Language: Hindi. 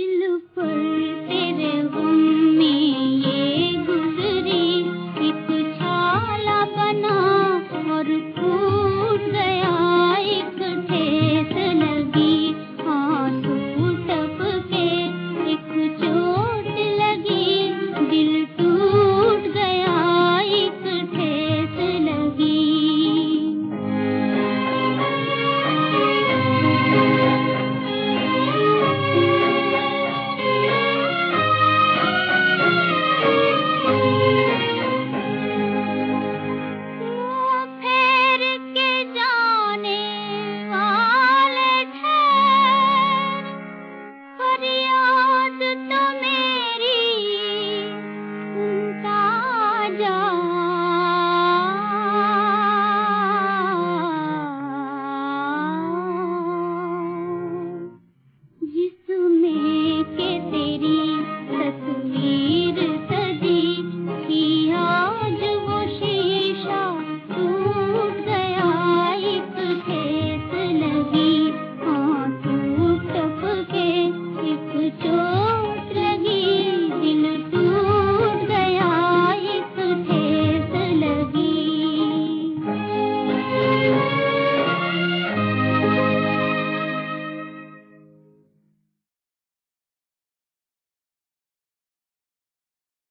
दिल पर तेरे गम में ये गुजरी, एक छाला बना और टूट गया, एक ठेस लगी आंसू टपके, एक चोट लगी दिल टूट गया, एक ठेस लगी। फेर के जाने वाले ठहर, फरियाद तो मेरी सुनता जा। जिसमें के तेरी तस्वीर सजी थी, आज वो शीशा टूट गया, एक ठेस लगी आंसू टपके, एक चोट लगी दिल